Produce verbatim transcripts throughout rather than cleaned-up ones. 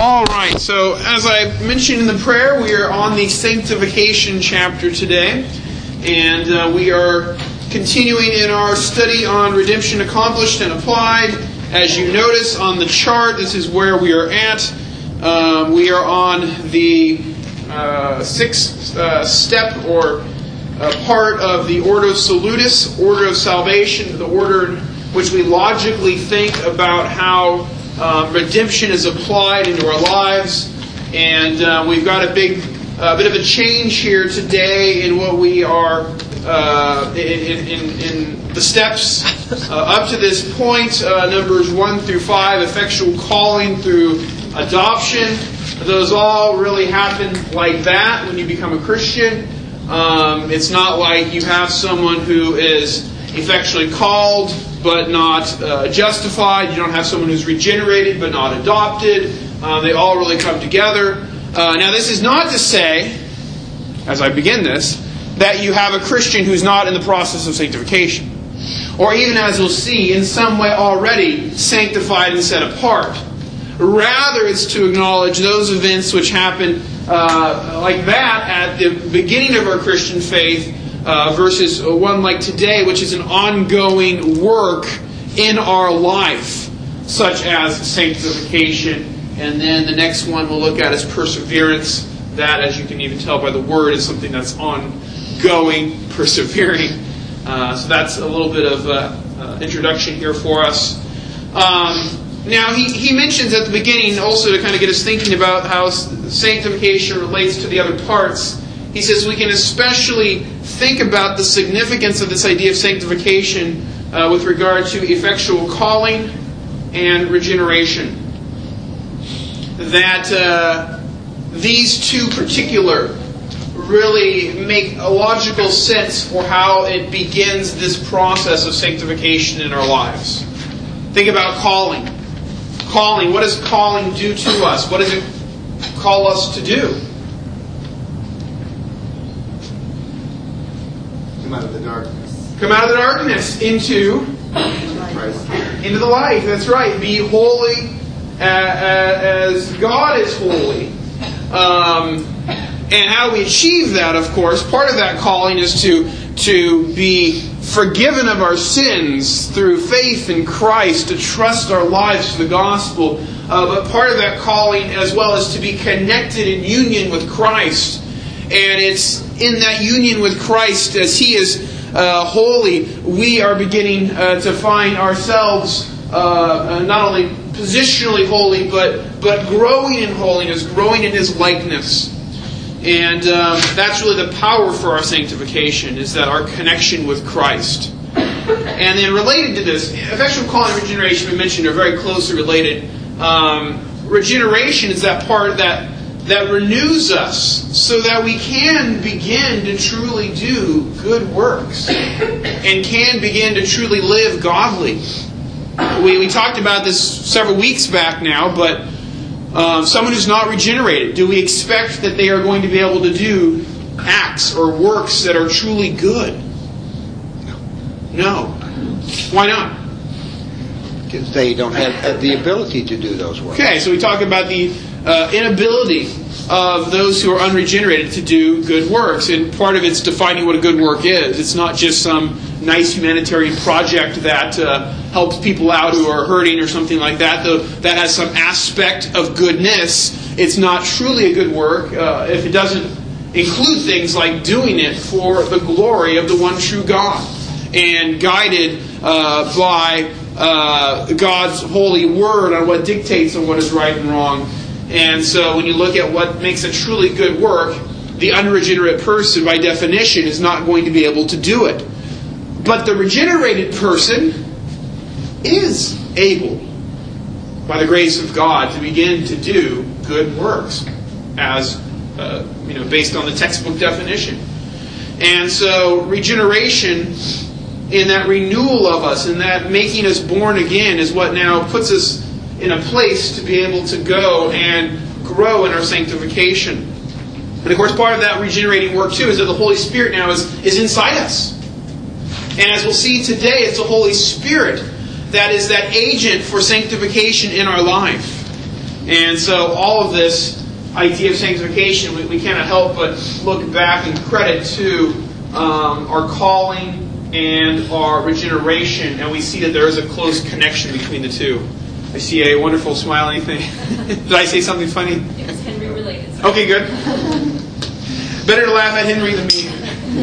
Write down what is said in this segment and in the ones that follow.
All right, so as I mentioned in the prayer, we are on the sanctification chapter today, and uh, we are continuing in our study on redemption accomplished and applied. As you notice on the chart, this is where we are at. Um, we are on the uh, sixth uh, step or uh, part of the Ordo Salutis, order of salvation, the order in which we logically think about how Um, redemption is applied into our lives, and uh, we've got a big uh, bit of a change here today in what we are uh, in, in, in the steps uh, up to this point. Uh, numbers one through five, effectual calling through adoption. Those all really happen like that when you become a Christian. Um, it's not like you have someone who is effectually called but not uh, justified. You don't have someone who's regenerated but not adopted. Uh, they all really come together. Uh, now, this is not to say, as I begin this, that you have a Christian who's not in the process of sanctification. Or even, as we'll see, in some way already sanctified and set apart. Rather, it's to acknowledge those events which happen uh, like that at the beginning of our Christian faith, Uh, versus one like today, which is an ongoing work in our life, such as sanctification. And then the next one we'll look at is perseverance. That, as you can even tell by the word, is something that's ongoing, persevering. Uh, so that's a little bit of uh, uh, introduction here for us. Um, now, he, he mentions at the beginning also to kind of get us thinking about how sanctification relates to the other parts. He says we can especially think about the significance of this idea of sanctification uh, with regard to effectual calling and regeneration. That uh, these two particular really make a logical sense for how it begins this process of sanctification in our lives. Think about calling. Calling, what does calling do to us? What does it call us to do? Out of the darkness. Come out of the darkness into Christ. into the light. That's right. Be holy uh, as God is holy. Um, and how do we achieve that? Of course, part of that calling is to to be forgiven of our sins through faith in Christ, to trust our lives to the gospel. Uh, but part of that calling, as well, is to be connected in union with Christ. And it's in that union with Christ, as He is uh, holy, we are beginning uh, to find ourselves uh, not only positionally holy, but but growing in holiness, growing in His likeness. And um, that's really the power for our sanctification, is that our connection with Christ. And then related to this, effectual calling and regeneration we mentioned are very closely related. Um, regeneration is that part that that renews us so that we can begin to truly do good works and can begin to truly live godly. We, we talked about this several weeks back now, but um, someone who's not regenerated, do we expect that they are going to be able to do acts or works that are truly good? No. Why not? Because they don't have the ability to do those works. Okay, so we talk about the uh, inability of those who are unregenerated to do good works. And part of it's defining what a good work is. It's not just some nice humanitarian project that uh, helps people out who are hurting or something like that, though that has some aspect of goodness. It's not truly a good work uh, if it doesn't include things like doing it for the glory of the one true God and guided uh, by uh, God's holy word on what dictates on what is right and wrong. And so when you look at what makes a truly good work, the unregenerate person, by definition, is not going to be able to do it. But the regenerated person is able, by the grace of God, to begin to do good works, as uh, you know, based on the textbook definition. And so regeneration, in that renewal of us, in that making us born again, is what now puts us in a place to be able to go and grow in our sanctification. And of course, part of that regenerating work too is that the Holy Spirit now is, is inside us. And as we'll see today, it's the Holy Spirit that is that agent for sanctification in our life. And so all of this idea of sanctification, we, we cannot help but look back and credit to um, our calling and our regeneration, and we see that there is a close connection between the two. I see a wonderful smiling thing. Did I say something funny? It was Henry related. So. Okay, good. Better to laugh at Henry than me.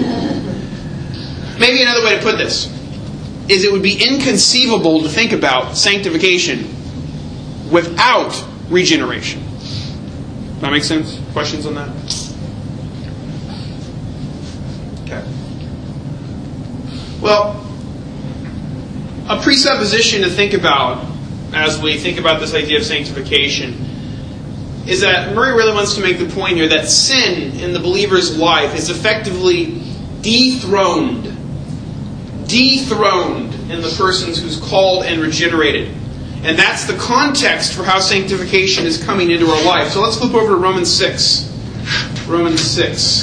Maybe another way to put this is it would be inconceivable to think about sanctification without regeneration. Does that make sense? Questions on that? Okay. Well, a presupposition to think about as we think about this idea of sanctification is that Murray really wants to make the point here that sin in the believer's life is effectively dethroned. Dethroned in the persons who's called and regenerated. And that's the context for how sanctification is coming into our life. So let's flip over to Romans six. Romans six.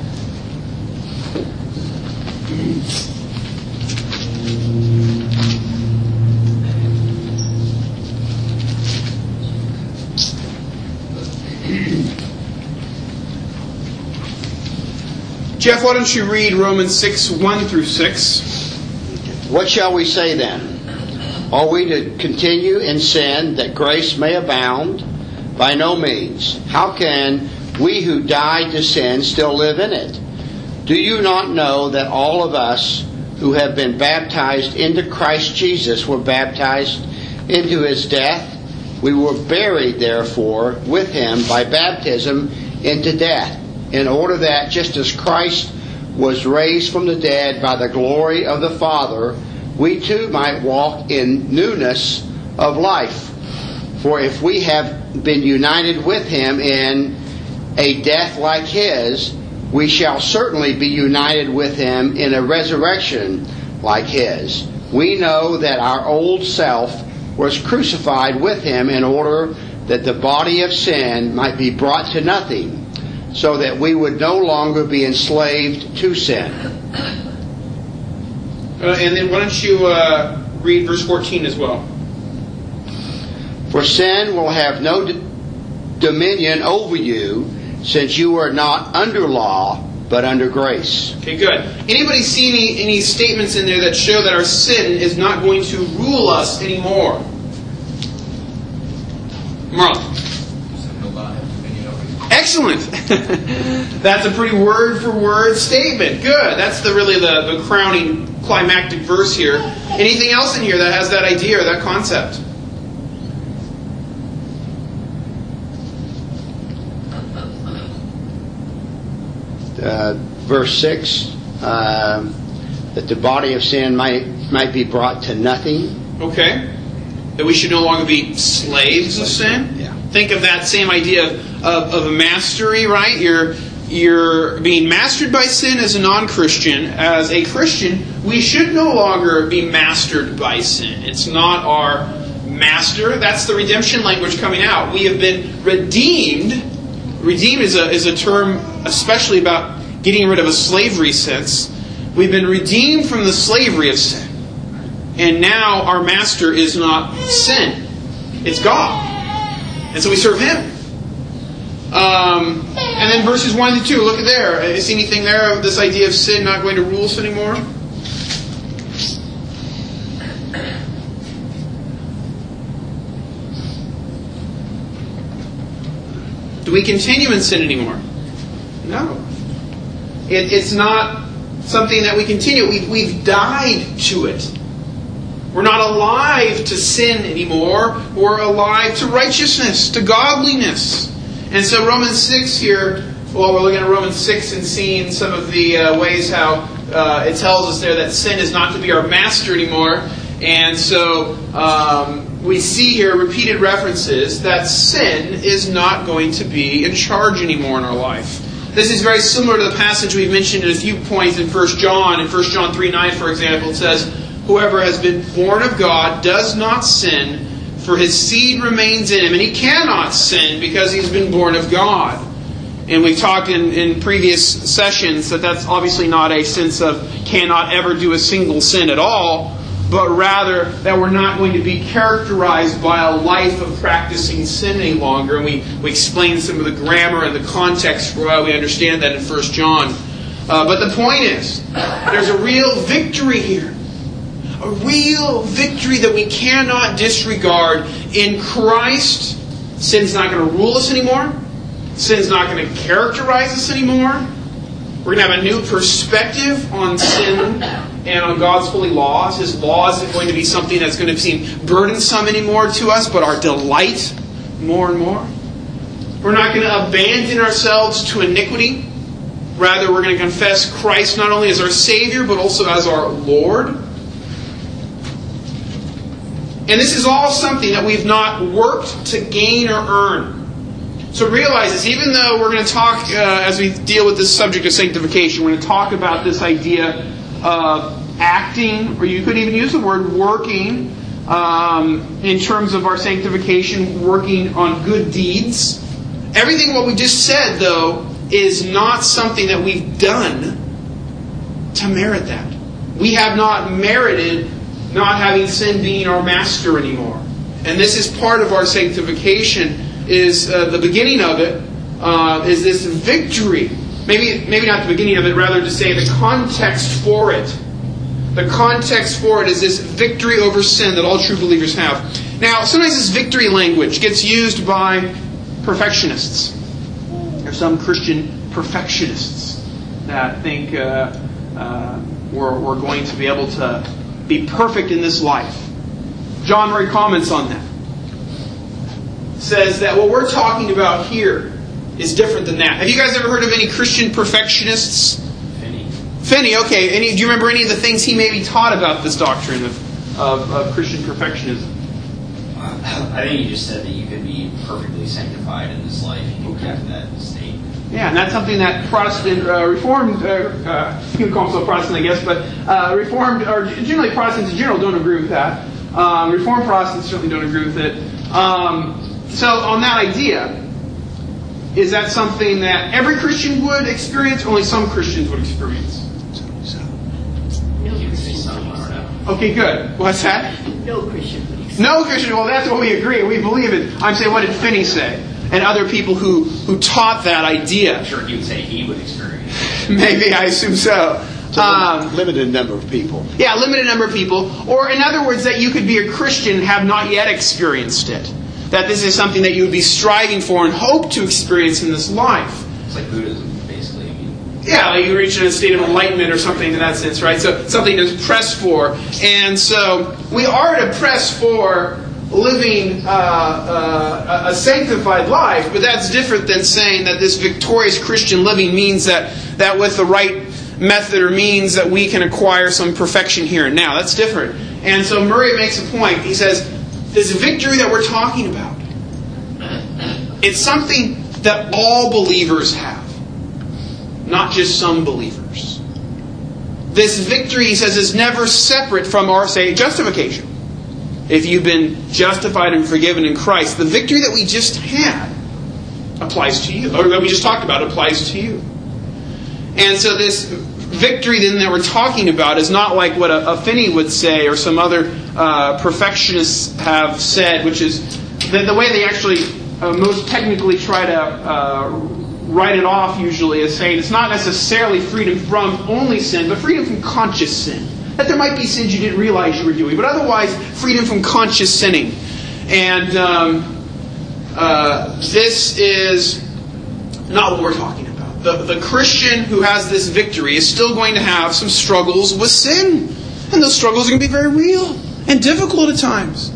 Jeff, why don't you read Romans six, one through six? What shall we say then? Are we to continue in sin that grace may abound? By no means. How can we who died to sin still live in it? Do you not know that all of us who have been baptized into Christ Jesus were baptized into His death? We were buried, therefore, with Him by baptism into death, in order that, just as Christ was raised from the dead by the glory of the Father, we too might walk in newness of life. For if we have been united with Him in a death like His, we shall certainly be united with Him in a resurrection like His. We know that our old self was crucified with Him in order that the body of sin might be brought to nothing, so that we would no longer be enslaved to sin. Uh, and then why don't you uh, read verse fourteen as well? For sin will have no d- dominion over you, since you are not under law, but under grace. Okay, good. Anybody see any, any statements in there that show that our sin is not going to rule us anymore? Marlon. Excellent. That's a pretty word-for-word statement. Good. That's the really the, the crowning climactic verse here. Anything else in here that has that idea or that concept? Uh, verse six, uh, that the body of sin might might be brought to nothing. Okay. That we should no longer be slaves of sin. Yeah. Think of that same idea of, of, of mastery, right? You're you're being mastered by sin as a non-Christian. As a Christian, we should no longer be mastered by sin. It's not our master. That's the redemption language coming out. We have been redeemed. Redeemed is a is a term especially about getting rid of a slavery sense. We've been redeemed from the slavery of sin. And now our master is not sin. It's God. And so we serve Him. Um, and then verses one to two, look at there. Is anything there of this idea of sin not going to rule us anymore? Do we continue in sin anymore? No. It, it's not something that we continue. We've, we've died to it. We're not alive to sin anymore. We're alive to righteousness, to godliness. And so Romans six here, well, we're looking at Romans six and seeing some of the uh, ways how uh, it tells us there that sin is not to be our master anymore. And so um, we see here repeated references that sin is not going to be in charge anymore in our life. This is very similar to the passage we've mentioned in a few points in First John. In First John three nine, for example, it says, "Whoever has been born of God does not sin, for his seed remains in him." And he cannot sin because he's been born of God. And we've talked in, in previous sessions that that's obviously not a sense of cannot ever do a single sin at all. but rather that we're not going to be characterized by a life of practicing sin any longer. And we, we explain some of the grammar and the context for why we understand that in First John. Uh, but the point is, there's a real victory here. A real victory that we cannot disregard. In Christ, sin's not going to rule us anymore. Sin's not going to characterize us anymore. We're going to have a new perspective on sin and on God's holy laws. His law isn't going to be something that's going to seem burdensome anymore to us, but our delight more and more. We're not going to abandon ourselves to iniquity. Rather, we're going to confess Christ not only as our Savior, but also as our Lord. And this is all something that we've not worked to gain or earn. So realize this, even though we're going to talk, uh, as we deal with this subject of sanctification, we're going to talk about this idea of acting, or you could even use the word working, um, in terms of our sanctification, working on good deeds. Everything what we just said, though, is not something that we've done to merit that. We have not merited not having sin being our master anymore. And this is part of our sanctification. Is uh, the beginning of it uh, is this victory. Maybe maybe not the beginning of it, rather to say the context for it. The context for it is this victory over sin that all true believers have. Now, sometimes this victory language gets used by perfectionists. There are some Christian perfectionists that think uh, uh, we're, we're going to be able to be perfect in this life. John Murray comments on that. Says that what we're talking about here is different than that. Have you guys ever heard of any Christian perfectionists? Finney. Finney, okay. Any, do you remember any of the things he maybe taught about this doctrine of, of, of Christian perfectionism? I think you just said that you could be perfectly sanctified in this life. You can get to that state. Yeah, and that's something that Protestant, uh, Reformed, uh, uh, you would call themselves Protestant, I guess, but uh, Reformed, or generally Protestants in general don't agree with that. Um, Reformed Protestants certainly don't agree with it. Um, So on that idea, is that something that every Christian would experience, or only some Christians would experience? You can say some, I don't know. Okay, good. What's that? No Christian would experience. No Christian. Well, that's what we agree. We believe it. I'm saying, what did Finney say? And other people who, who taught that idea. I'm sure he would say he would experience. Maybe, I assume so. So Um, limited number of people. yeah, limited number of people. Or in other words, that you could be a Christian and have not yet experienced it. That this is something that you would be striving for and hope to experience in this life. It's like Buddhism, basically. I mean, Yeah, like you reach in a state of enlightenment or something in that sense, right? So something to press for. And so we are to press for living uh, uh, a sanctified life, but that's different than saying that this victorious Christian living means that, that with the right method or means that we can acquire some perfection here and now. That's different. And so Murray makes a point. He says, this victory that we're talking about, it's something that all believers have, not just some believers. This victory, he says, is never separate from our, say, justification. If you've been justified and forgiven in Christ, the victory that we just had applies to you, or that we just talked about applies to you. And so this victory then that we're talking about is not like what a, a Finney would say or some other uh, perfectionists have said, which is the, the way they actually uh, most technically try to uh, write it off usually is saying it's not necessarily freedom from only sin, but freedom from conscious sin. That there might be sins you didn't realize you were doing, but otherwise freedom from conscious sinning. And um, uh, this is not what we're talking about. The, the Christian who has this victory is still going to have some struggles with sin. And those struggles are going to be very real and difficult at times.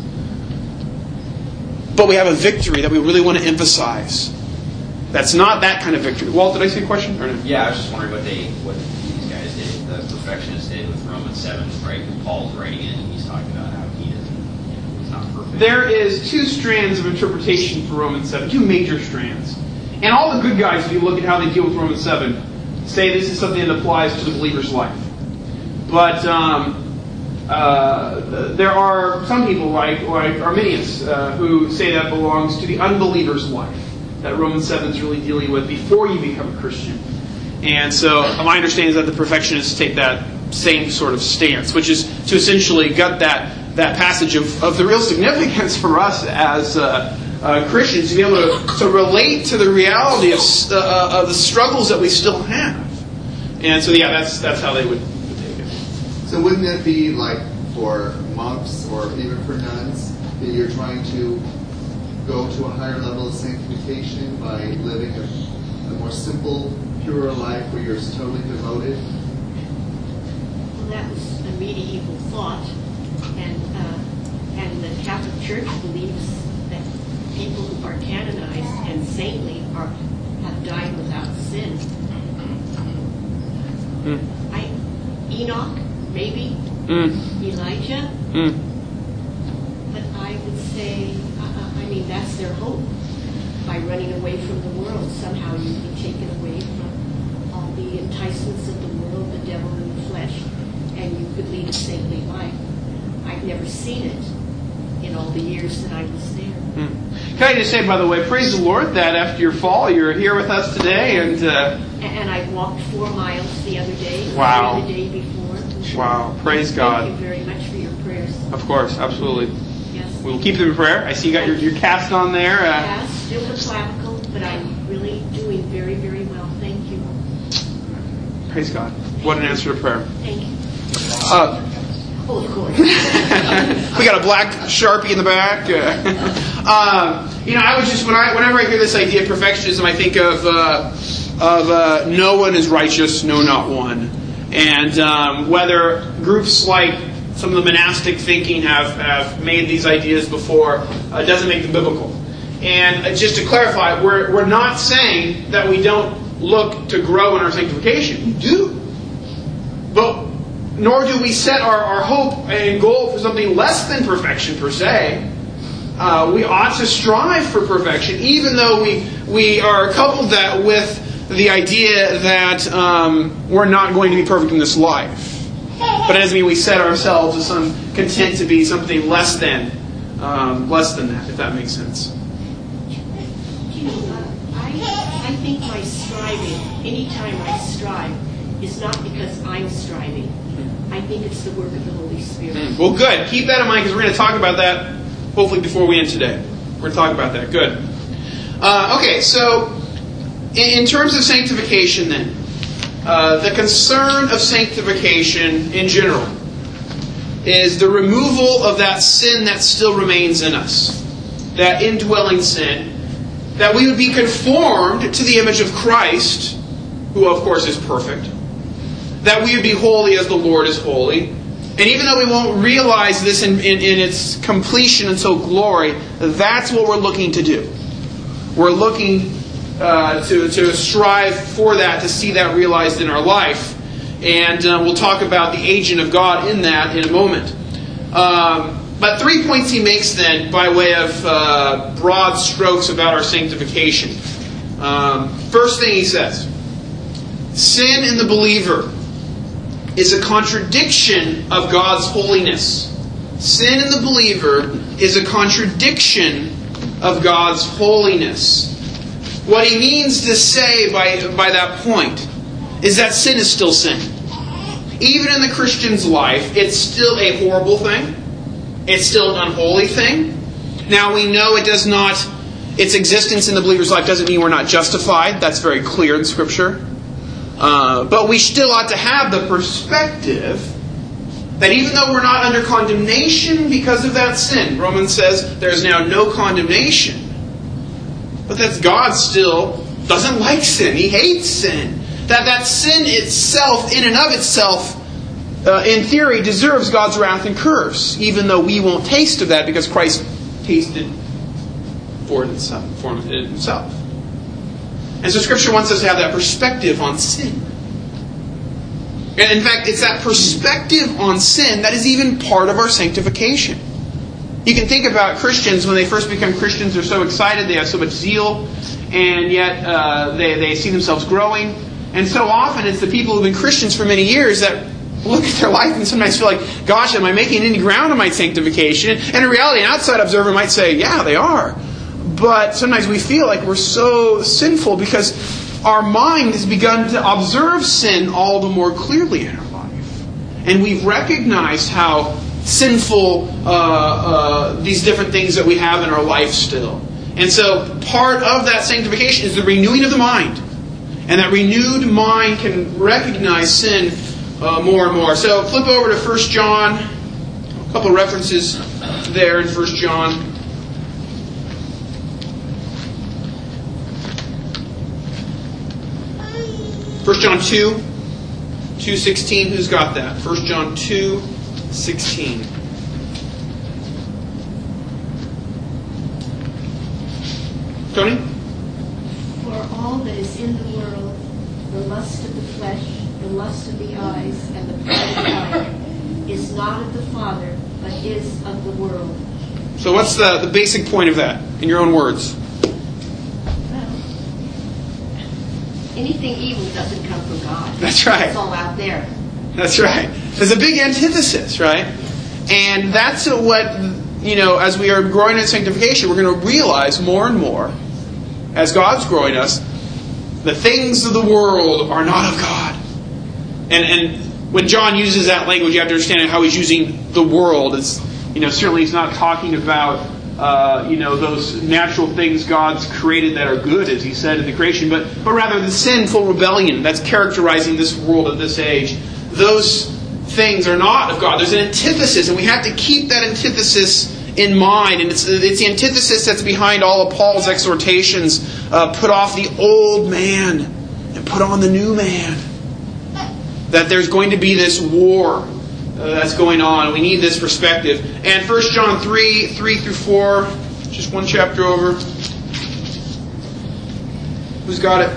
But we have a victory that we really want to emphasize. That's not that kind of victory. Walt, did I see a question? Or no? Yeah, I was just wondering what they, what these guys did, the perfectionists did with Romans seven, right? Paul's writing it, and he's talking about how he doesn't, you know, he's not perfect. There is two strands of interpretation for Romans seven, two major strands. And all the good guys, if you look at how they deal with Romans seven, say this is something that applies to the believer's life. But um, uh, there are some people like, like Arminius uh, who say that belongs to the unbeliever's life. That Romans seven is really dealing with before you become a Christian. And so my understanding is that the perfectionists take that same sort of stance, which is to essentially gut that, that passage of, of the real significance for us as uh, uh, Christians to be able to, to relate to the reality of, uh, of the struggles that we still have. And so, yeah, that's that's how they would, would take it. So wouldn't it be like for monks or even for nuns that you're trying to go to a higher level of sanctification by living a, a more simple, purer life where you're totally devoted? Well, that was a medieval thought, and uh, and the Catholic Church believes that people who are canonized and saintly are have died without sin. Mm. I, Enoch, maybe, Mm. Elijah, Mm. but I would say, uh, I mean, that's their hope. By running away from the world, somehow you'd be taken away from all the enticements of the world, the devil in the flesh, and you could lead a saintly life. I've never seen it in all the years that I was there. Mm. Can I just say, by the way, praise the Lord that after your fall, you're here with us today, and uh, And I walked four miles the other day. Wow. The day before. wow, praise God. Thank you very much for your prayers. Of course, absolutely. Yes. We will keep them in prayer. I see you got your, your cast on there. Uh, Yes, still the clavicle, but I'm really doing very, very well. Thank you. praise God. What an answer to prayer. Thank you. Uh, Oh, of course. we got a black Sharpie in the back. Uh, uh, you know, I was just when I whenever I hear this idea of perfectionism, I think of uh, of uh, no one is righteous, no, not one. And um, whether groups like some of the monastic thinking have, have made these ideas before, uh, doesn't make them biblical. And uh, just to clarify, we're we're not saying that we don't look to grow in our sanctification. We do, but nor do we set our, our hope and goal for something less than perfection per se. Uh, we ought to strive for perfection, even though we we are coupled that with the idea that um, we're not going to be perfect in this life. But it doesn't mean we set ourselves as some content to be something less than um, less than that, if that makes sense. You know, uh, I, I think my striving, anytime I strive, is not because I'm striving. I think it's the work of the Holy Spirit. Well, good. Keep that in mind because we're going to talk about that hopefully before we end today. We're going to talk about that. Good. Uh, okay, so in, in terms of sanctification then, uh, the concern of sanctification in general is the removal of that sin that still remains in us, that indwelling sin, that we would be conformed to the image of Christ, who of course is perfect, that we would be holy as the Lord is holy. And even though we won't realize this in, in, in its completion until glory, that's what we're looking to do. We're looking uh, to, to strive for that, to see that realized in our life. And uh, we'll talk about the agent of God in that in a moment. Um, but three points he makes then by way of uh, broad strokes about our sanctification. Um, first thing he says, sin in the believer is a contradiction of God's holiness. Sin in the believer is a contradiction of God's holiness. What he means to say by, by that point is that sin is still sin. Even in the Christian's life, it's still a horrible thing. It's still an unholy thing. Now we know it does not, its existence in the believer's life doesn't mean we're not justified. That's very clear in Scripture. Uh, but we still ought to have the perspective that even though we're not under condemnation because of that sin, Romans says there is now no condemnation, but that God still doesn't like sin. He hates sin. That that sin itself, in and of itself, uh, in theory, deserves God's wrath and curse, even though we won't taste of that because Christ tasted for it himself. For it himself. And so Scripture wants us to have that perspective on sin. And in fact, it's that perspective on sin that is even part of our sanctification. You can think about Christians when they first become Christians, they're so excited, they have so much zeal, and yet uh, they, they see themselves growing. And so often it's the people who have been Christians for many years that look at their life and sometimes feel like, gosh, am I making any ground in my sanctification? And in reality, an outside observer might say, yeah, they are. But sometimes we feel like we're so sinful because our mind has begun to observe sin all the more clearly in our life. And we've recognized how sinful uh, uh, these different things that we have in our life still. And so part of that sanctification is the renewing of the mind. And that renewed mind can recognize sin uh, more and more. So flip over to First John. A couple of references there in First John. First John two, two sixteen. Who's got that? First John two, sixteen. Tony? For all that is in the world, the lust of the flesh, the lust of the eyes, and the pride of life, is not of the Father, but is of the world. So what's the, the basic point of that, in your own words? Well, anything evil doesn't come from God. That's right. It's all out there. That's right. There's a big antithesis, right? And that's what, you know, as we are growing in sanctification, we're going to realize more and more, as God's growing us, the things of the world are not of God. And and when John uses that language, you have to understand how he's using the world. It's, you know, certainly he's not talking about, uh, you know, those natural things God's created that are good, as he said in the creation, but, but rather the sinful rebellion that's characterizing this world at this age. Those things are not of God. There's an antithesis, and we have to keep that antithesis in mind. And it's, it's the antithesis that's behind all of Paul's exhortations. Uh, put off the old man and put on the new man. That there's going to be this war uh, that's going on. We need this perspective. And First John three, three through four, just one chapter over. Who's got it?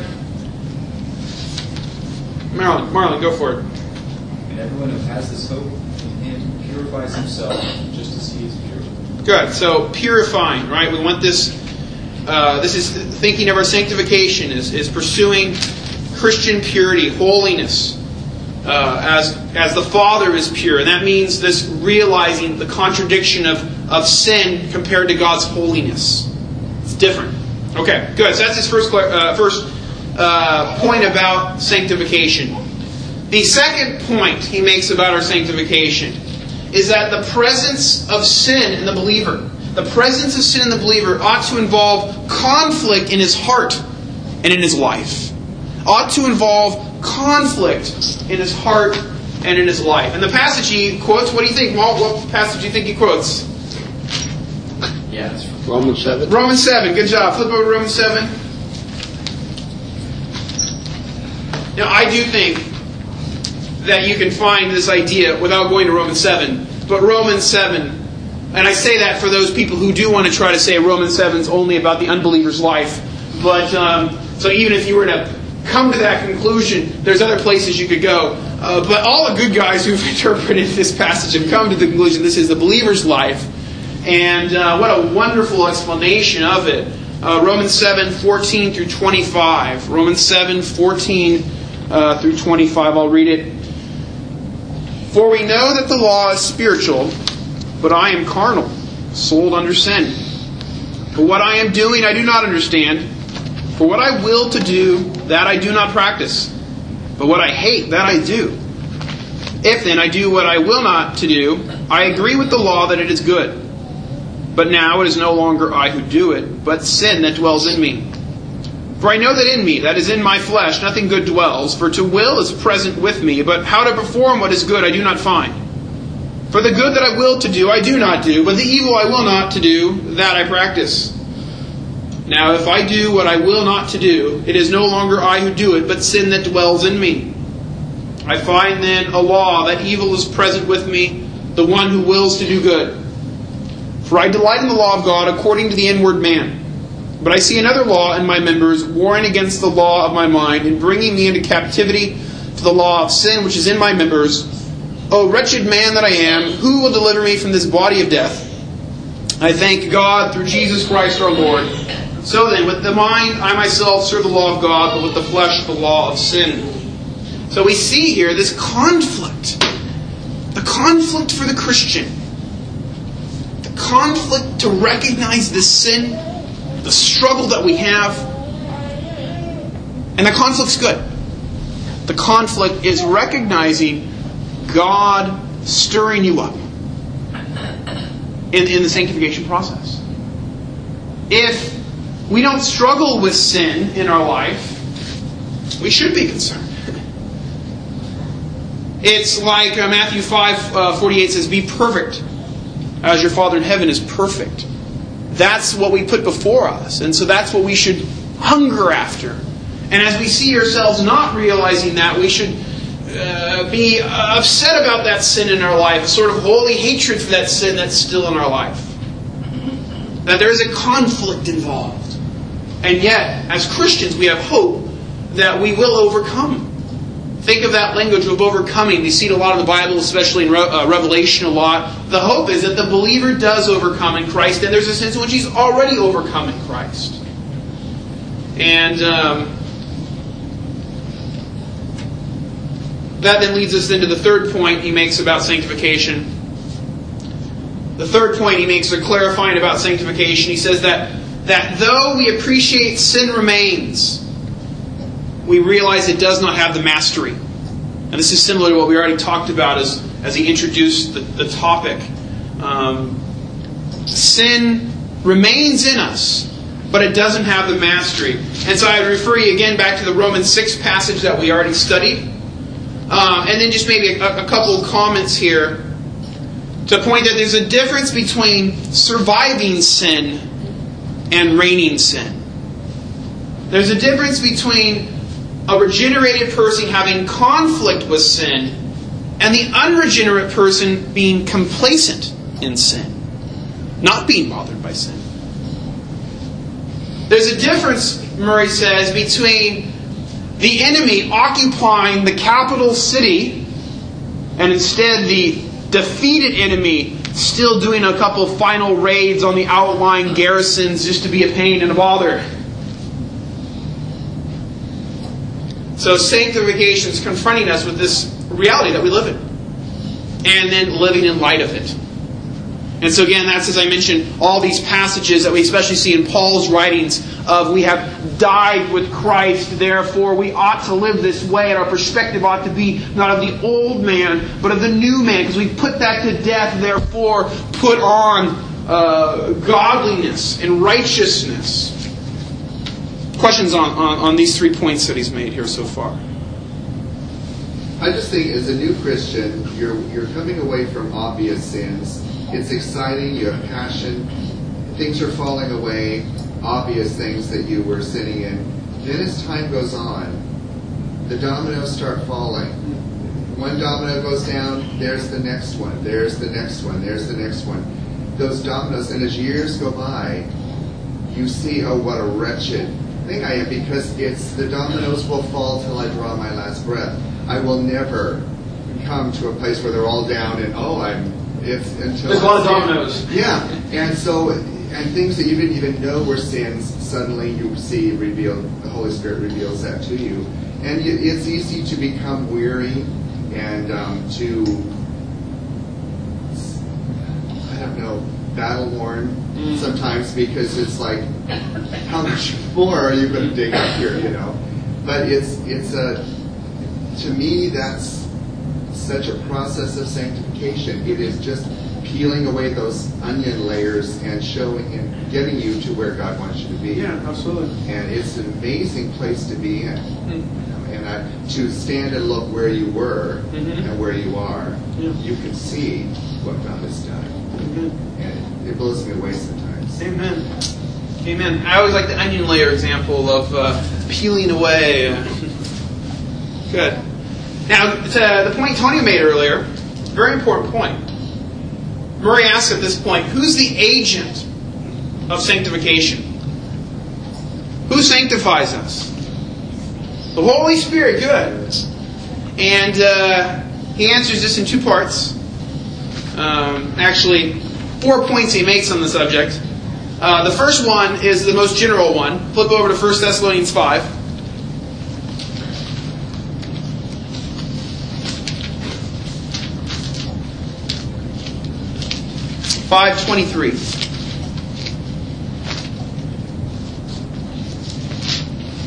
Marlon, Marlon, go for it. And everyone who has this hope in him purifies himself just as he is pure. Good. So purifying, right? We want this. Uh, this is thinking of our sanctification, is, is pursuing Christian purity, holiness, uh, as as the Father is pure, and that means this realizing the contradiction of, of sin compared to God's holiness. It's different. Okay, good. So that's his first uh, first uh, point about sanctification. The second point he makes about our sanctification is that the presence of sin in the believer, the presence of sin in the believer ought to involve conflict in his heart and in his life. Ought to involve conflict in his heart and in his life. And the passage he quotes, what do you think, Walt? What passage do you think he quotes? Yeah, that's right. Romans seven. Romans seven. Good job. Flip over to Romans seven. Now, I do think that you can find this idea without going to Romans seven. But Romans seven, and I say that for those people who do want to try to say Romans seven is only about the unbeliever's life. But um, so even if you were to come to that conclusion, there's other places you could go. Uh, but all the good guys who've interpreted this passage have come to the conclusion this is the believer's life. And uh, what a wonderful explanation of it. Uh, Romans seven, fourteen through twenty-five. Romans seven, fourteen uh, through twenty-five. I'll read it. For we know that the law is spiritual, but I am carnal, sold under sin. For what I am doing I do not understand. For what I will to do, that I do not practice. But what I hate, that I do. If then I do what I will not to do, I agree with the law that it is good. But now it is no longer I who do it, but sin that dwells in me. For I know that in me, that is in my flesh, nothing good dwells. For to will is present with me, but how to perform what is good I do not find. For the good that I will to do, I do not do, but the evil I will not to do, that I practice. Now if I do what I will not to do, it is no longer I who do it, but sin that dwells in me. I find then a law that evil is present with me, the one who wills to do good. For I delight in the law of God according to the inward man. But I see another law in my members, warring against the law of my mind, and bringing me into captivity to the law of sin which is in my members. O wretched man that I am, who will deliver me from this body of death? I thank God through Jesus Christ our Lord. So then, with the mind I myself serve the law of God, but with the flesh the law of sin. So we see here this conflict. The conflict for the Christian. The conflict to recognize the sin, the struggle that we have. And the conflict's good. The conflict is recognizing God stirring you up in, in the sanctification process. If we don't struggle with sin in our life, we should be concerned. It's like uh, Matthew five forty-eight says, "Be perfect as your Father in heaven is perfect." That's what we put before us. And so that's what we should hunger after. And as we see ourselves not realizing that, we should uh, be upset about that sin in our life, a sort of holy hatred for that sin that's still in our life. That there is a conflict involved. And yet, as Christians, we have hope that we will overcome. Think of that language of overcoming. We see it a lot in the Bible, especially in Re- uh, Revelation a lot. The hope is that the believer does overcome in Christ, and there's a sense in which he's already overcome in Christ. And um, that then leads us into the third point he makes about sanctification. The third point he makes are clarifying about sanctification. He says that, that though we appreciate sin remains, we realize it does not have the mastery. And this is similar to what we already talked about as, as he introduced the, the topic. Um, sin remains in us, but it doesn't have the mastery. And so I would refer you again back to the Romans six passage that we already studied. Um, and then just maybe a, a couple of comments here to point that there's a difference between surviving sin and reigning sin. There's a difference between a regenerated person having conflict with sin and the unregenerate person being complacent in sin, not being bothered by sin. There's a difference, Murray says, between the enemy occupying the capital city and instead the defeated enemy still doing a couple final raids on the outlying garrisons just to be a pain and a bother. So sanctification is confronting us with this reality that we live in. And then living in light of it. And so again, that's, as I mentioned, all these passages that we especially see in Paul's writings of we have died with Christ, therefore we ought to live this way, and our perspective ought to be not of the old man, but of the new man, because we put that to death, therefore put on uh, godliness and righteousness. Questions on, on, on these three points that he's made here so far? I just think as a new Christian, you're you're coming away from obvious sins. It's exciting, you have passion, things are falling away, obvious things that you were sinning in. Then as time goes on, the dominoes start falling. One domino goes down, there's the next one, there's the next one, there's the next one. Those dominoes, and as years go by, you see, oh, what a wretched thing I am, because it's the dominoes will fall till I draw my last breath. I will never come to a place where they're all down and, oh, I'm It's until There's a lot of dominoes. Yeah, and so and things that you didn't even know were sins, suddenly you see revealed. The Holy Spirit reveals that to you, and you, it's easy to become weary and um, to I don't know battle worn mm. sometimes, because it's like, how much more are you going to dig up here, you know? But it's it's a to me that's such a process of sanctification. It is just peeling away those onion layers and showing and getting you to where God wants you to be. Yeah, absolutely. And it's an amazing place to be in. Mm-hmm. And I, to stand and look where you were mm-hmm. and where you are, yeah. you can see what God has done. Mm-hmm. And it, it blows me away sometimes. Amen. Amen. I always like the onion layer example of uh, peeling away. Good. Now, to the point Tony made earlier, very important point. Murray asks at this point, who's the agent of sanctification? Who sanctifies us? The Holy Spirit, good. And uh, he answers this in two parts. Um, actually, four points he makes on the subject. Uh, the first one is the most general one. Flip over to First Thessalonians five. five twenty-three.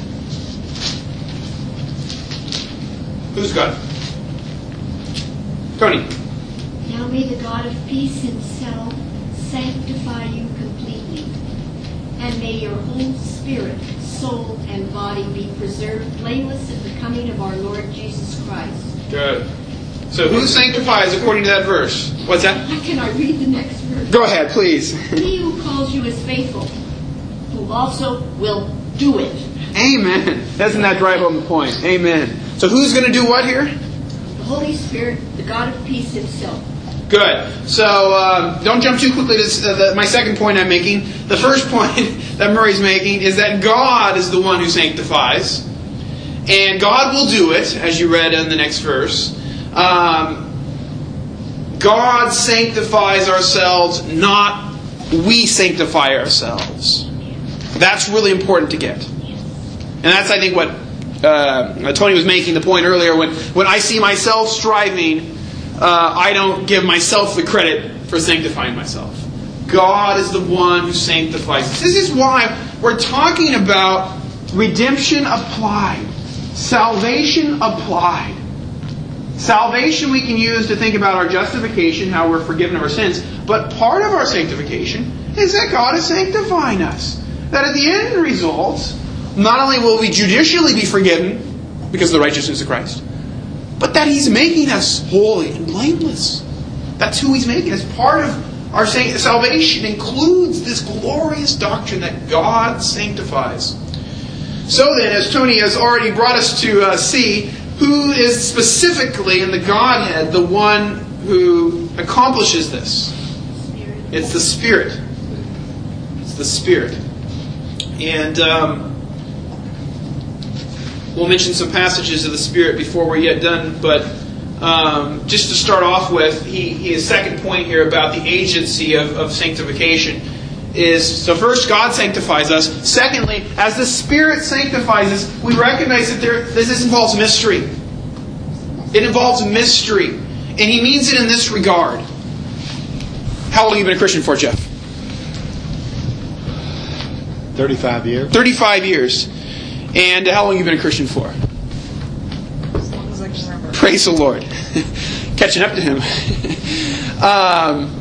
Who's got it? Tony. Now may the God of peace himself sanctify you completely, and may your whole spirit, soul, and body be preserved blameless at the coming of our Lord Jesus Christ. Good. So who sanctifies according to that verse? What's that? Can I read the next verse? Go ahead, please. He who calls you is faithful, who also will do it. Amen. Doesn't that drive home the point? Amen. So who's going to do what here? The Holy Spirit, the God of peace himself. Good. So um, don't jump too quickly to this, uh, the, my second point I'm making. The first point that Murray's making is that God is the one who sanctifies. And God will do it, as you read in the next verse. Um, God sanctifies ourselves, not we sanctify ourselves. That's really important to get. And that's, I think, what uh, Tony was making the point earlier. When, when I see myself striving, uh, I don't give myself the credit for sanctifying myself. God is the one who sanctifies. This is why we're talking about redemption applied. Salvation applied. Salvation we can use to think about our justification, how we're forgiven of our sins. But part of our sanctification is that God is sanctifying us. That at the end result, not only will we judicially be forgiven because of the righteousness of Christ, but that He's making us holy and blameless. That's who He's making us. Part of our salvation includes this glorious doctrine that God sanctifies. So then, as Tony has already brought us to uh, see, who is specifically in the Godhead the one who accomplishes this? It's the Spirit. It's the Spirit. And um, we'll mention some passages of the Spirit before we're yet done. But um, just to start off with, he, he his second point here about the agency of, of sanctification is, so first, God sanctifies us. Secondly, as the Spirit sanctifies us, we recognize that there, this involves mystery. It involves mystery. And he means it in this regard. How long have you been a Christian for, Jeff? thirty-five years. thirty-five years. And how long have you been a Christian for? As long as I can remember. Praise the Lord. Catching up to him. um,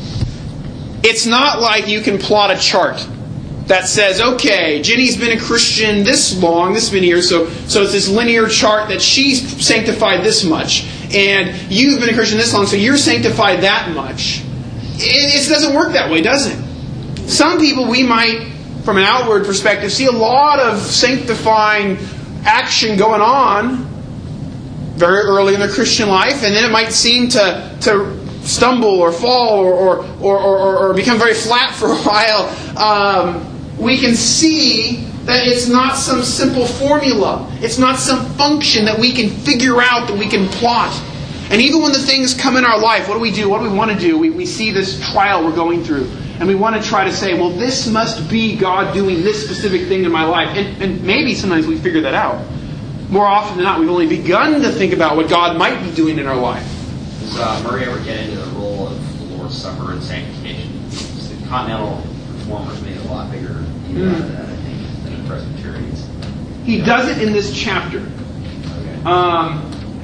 it's not like you can plot a chart that says, okay, Jenny's been a Christian this long, this many years, so, so it's this linear chart that she's sanctified this much. And you've been a Christian this long, so you're sanctified that much. It, it doesn't work that way, does it? Some people we might, from an outward perspective, see a lot of sanctifying action going on very early in their Christian life, and then it might seem to, to stumble or fall or, or, or, or, or become very flat for a while. Um, we can see that it's not some simple formula. It's not some function that we can figure out, that we can plot. And even when the things come in our life, what do we do? What do we want to do? We, we see this trial we're going through. And we want to try to say, well, this must be God doing this specific thing in my life. And, and maybe sometimes we figure that out. More often than not, we've only begun to think about what God might be doing in our life. Does uh, Murray ever get into the role of the Lord's Supper and sanctification? The Continental Reformers made it a lot bigger deal out of that, I think, than the Presbyterians. He does it in this chapter. Okay. Um,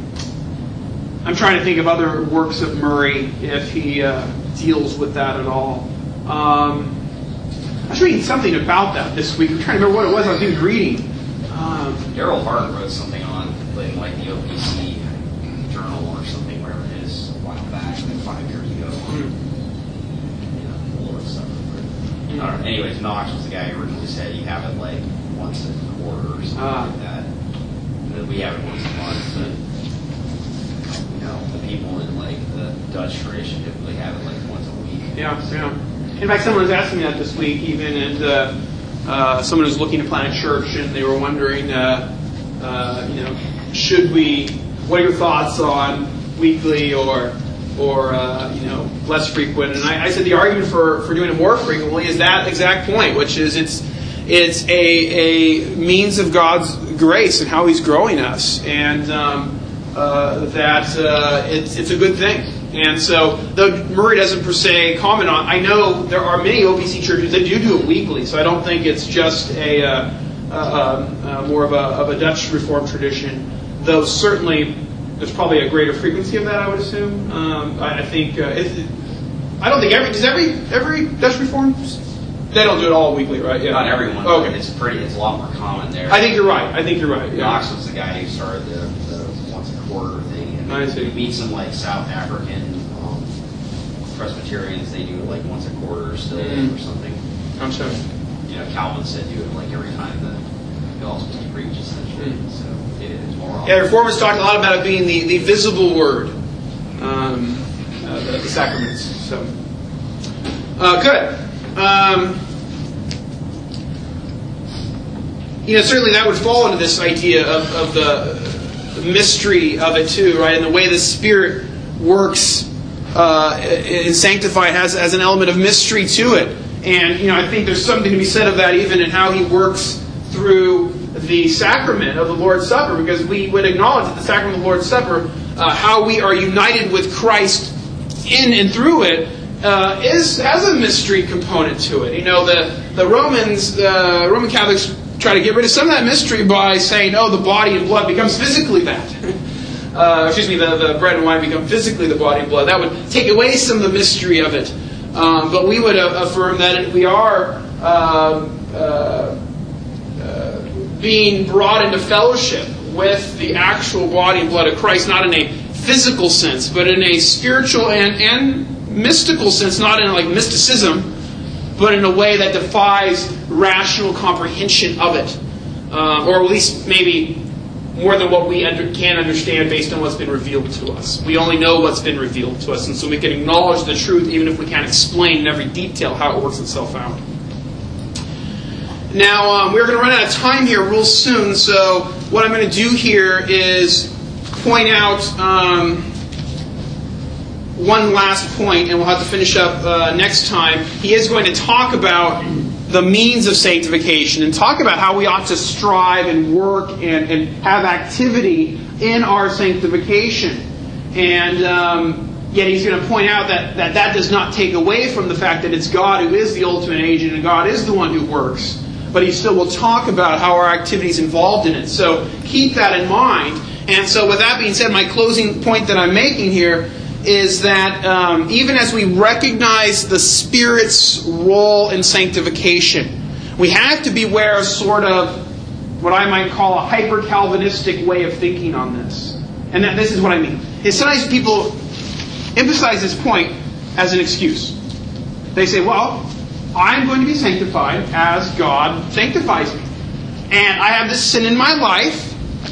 I'm trying to think of other works of Murray, if he uh, deals with that at all. Um, I was reading something about that this week. I'm trying to remember what it was I was reading. Um, Daryl Hart wrote something on in like the O P C journal or something, wherever it is, a while back, like five years ago. mm. You know, the Lord's Supper. I don't know. Anyways, Knox was the guy who originally said you have it like once a quarter or something Ah. like that. And then we have it once a month. But, you know, the people in like the Dutch tradition typically have it like once a week. Yeah, yeah. In fact, someone was asking me that this week, even, and uh, uh, someone was looking to plant a church, and they were wondering, uh, uh, you know, should we? What are your thoughts on weekly or, or uh, you know, less frequent? And I, I said the argument for, for doing it more frequently is that exact point, which is it's it's a a means of God's grace and how He's growing us, and um, uh, that uh, it's it's a good thing. And so, though Murray doesn't per se comment on, I know there are many O P C churches that do do it weekly, so I don't think it's just a uh, uh, uh, more of a, of a Dutch Reformed tradition, though certainly there's probably a greater frequency of that, I would assume. Um, I, I think uh, it, I don't think every does every every Dutch Reformed, they don't do it all weekly, right? Yeah. Not everyone. Okay. But it's pretty. It's a lot more common there. I think you're right. I think you're right. Yeah. Knox was the guy who started the, the once a quarter thing. And I see. You meet some like South African um, Presbyterians. They do it like once a quarter still Mm. or something. I'm sorry. You know, Calvin said do it like every time the gospel's preached, essentially. Mm. So it is more often. Yeah, Reformers talked a lot about it being the, the visible word, um, uh, the, the sacraments. So, uh, good. Um, you know, certainly that would fall into this idea of, of the, the mystery of it too, right? And the way the Spirit works uh, in Sanctify has, has an element of mystery to it. And, you know, I think there's something to be said of that even in how He works through the sacrament of the Lord's Supper, because we would acknowledge that the sacrament of the Lord's Supper, uh, how we are united with Christ in and through it, uh, is has a mystery component to it. You know, the the Romans, the Roman Catholics try to get rid of some of that mystery by saying, "Oh, the body and blood becomes physically that." uh, excuse me, the, the bread and wine become physically the body and blood. That would take away some of the mystery of it. Um, but we would uh, affirm that we are uh, uh, uh, being brought into fellowship with the actual body and blood of Christ, not in a physical sense, but in a spiritual and, and mystical sense, not in like mysticism, but in a way that defies rational comprehension of it. Uh, or at least maybe more than what we under, can understand based on what's been revealed to us. We only know what's been revealed to us, and so we can acknowledge the truth even if we can't explain in every detail how it works itself out. Now, um, we're going to run out of time here real soon, so what I'm going to do here is point out um, one last point, and we'll have to finish up uh, next time. He is going to talk about the means of sanctification and talk about how we ought to strive and work and, and have activity in our sanctification. And um, yet he's going to point out that, that that does not take away from the fact that it's God who is the ultimate agent and God is the one who works. But he still will talk about how our activity is involved in it. So keep that in mind. And so with that being said, my closing point that I'm making here is that um, even as we recognize the Spirit's role in sanctification, we have to beware of sort of what I might call a hyper-Calvinistic way of thinking on this. And that this is what I mean. Is sometimes people emphasize this point as an excuse. They say, well, I'm going to be sanctified as God sanctifies me. And I have this sin in my life.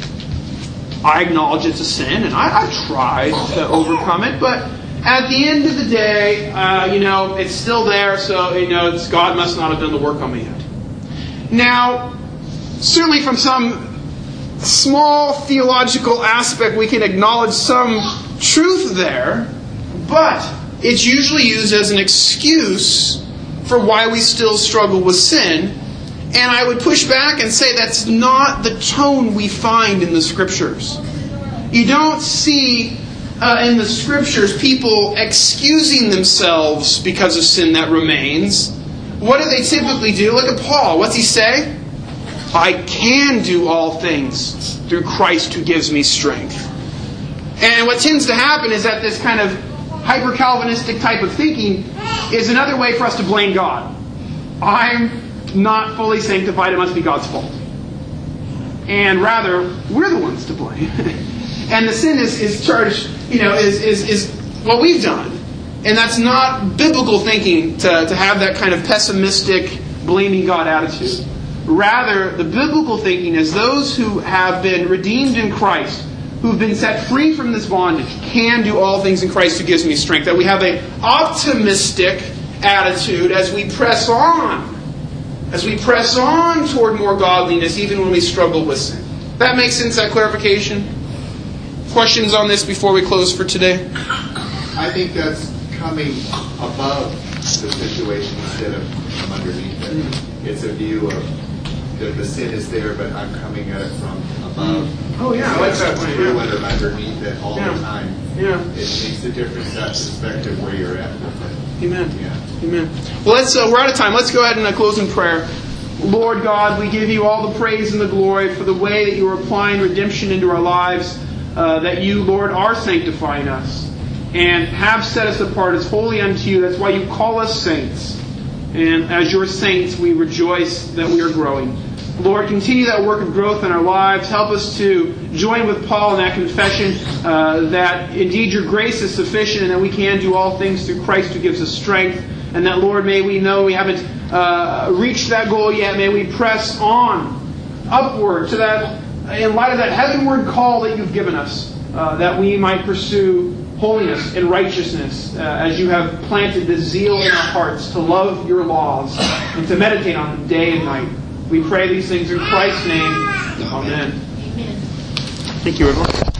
I acknowledge it's a sin, and I, I've tried to overcome it, but at the end of the day, uh, you know, it's still there, so, you know, it's, God must not have done the work on me yet. Now, certainly from some small theological aspect, we can acknowledge some truth there, but it's usually used as an excuse for why we still struggle with sin. And I would push back and say that's not the tone we find in the Scriptures. You don't see uh, in the Scriptures people excusing themselves because of sin that remains. What do they typically do? Look at Paul. What's he say? I can do all things through Christ who gives me strength. And what tends to happen is that this kind of hyper-Calvinistic type of thinking is another way for us to blame God. I'm not fully sanctified, it must be God's fault. And rather, we're the ones to blame. And the sin is, is charged, you know, is, is, is what we've done. And that's not biblical thinking to, to have that kind of pessimistic, blaming God attitude. Rather, the biblical thinking is those who have been redeemed in Christ, who've been set free from this bondage, can do all things in Christ who gives me strength. That we have an optimistic attitude as we press on. As we press on toward more godliness, even when we struggle with sin. That makes sense, that clarification? Questions on this before we close for today? I think that's coming above the situation instead of from underneath it. Mm. It's a view of the, the sin is there, but I'm coming at it from above. Oh yeah, I like that point. Through it or underneath it all yeah. the time. Yeah. It makes a difference, that perspective where you're at with it. Amen. Yeah. Amen. Well, let's. Uh, we're out of time. Let's go ahead and uh, close in prayer. Lord God, we give you all the praise and the glory for the way that you are applying redemption into our lives. uh, that you, Lord, are sanctifying us and have set us apart as holy unto you. That's why you call us saints. And as your saints, we rejoice that we are growing. Lord, continue that work of growth in our lives. Help us to join with Paul in that confession uh, that indeed your grace is sufficient and that we can do all things through Christ who gives us strength. And that, Lord, may we know we haven't uh, reached that goal yet. May we press on, upward to that, in light of that heavenward call that you've given us, uh, that we might pursue holiness and righteousness uh, as you have planted the zeal in our hearts to love your laws and to meditate on them day and night. We pray these things in Christ's name. Amen. Amen. Thank you, everyone.